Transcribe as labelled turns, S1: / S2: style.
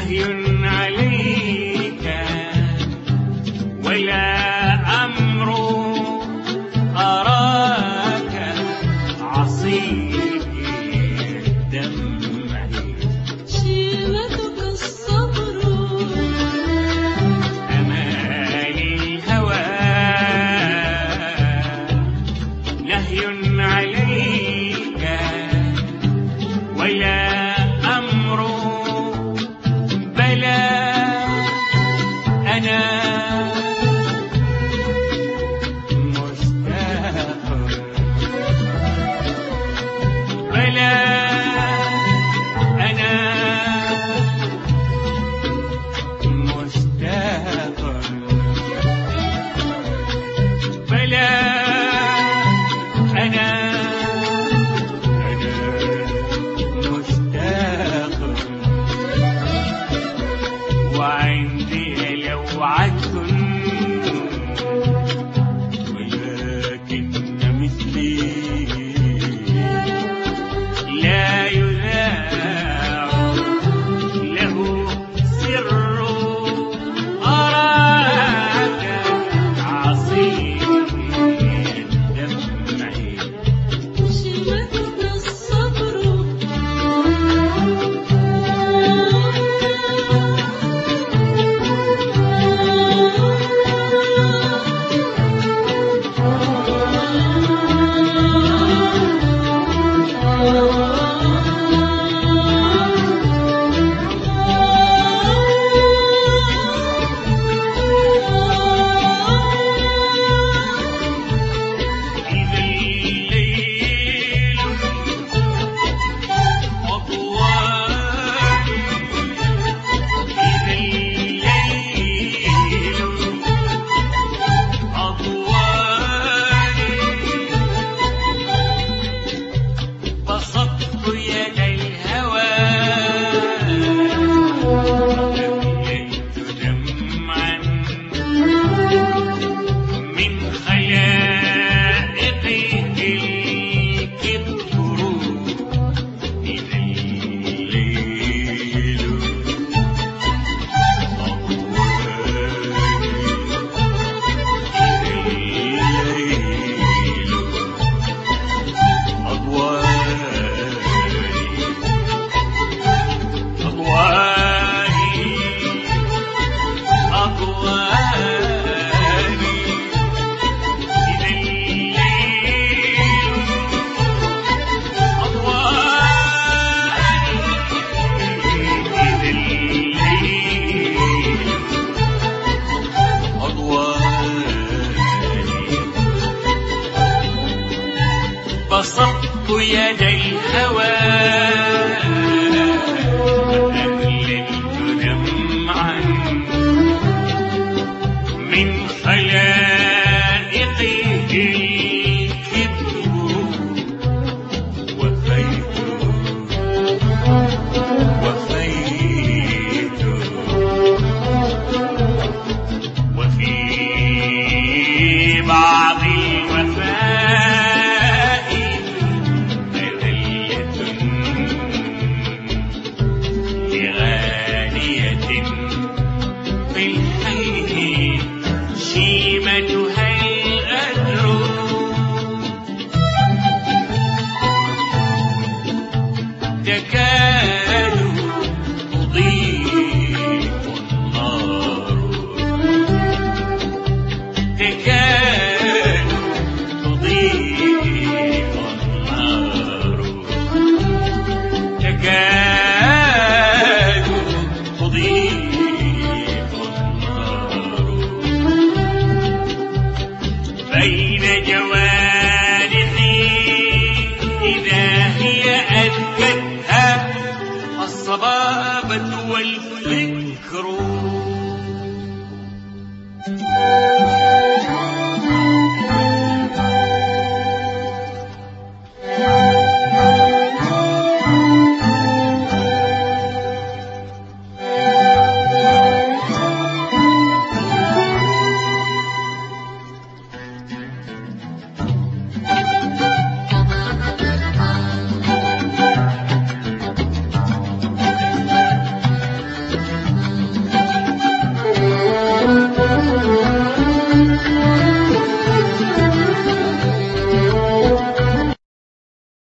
S1: نهي عليك ولا أمر أراك عصير الدمع
S2: شيمتك الصبر
S1: أمال الهوى نهي عليك ولا أمر بلى أنا مشتاق بلى أنا مشتاق بلى أنا مشتاق وعندي لوعة ولكن مثلي لا يذاع له سر أراك عصير الدمع
S2: شيمتك الصبر
S1: إذا الليل أضواني إذا الليل أضواني بسطت يد الهوى أبليت دمعا من خلائقه الكبر إذا الليل أضواني إذا الليل أضواني إذا الليل أضواني بسطت يد الهوى أبليت دمعا من خلائقه الكبر وفيت وفي بعض الوفاء مذلة لغالية في الحي شيمتها الغدر تكاد تضيء النار تكاد تضيء النار تكاد تضيء النار بين جوانحي إذا هي أذكتها الصبابة والفتور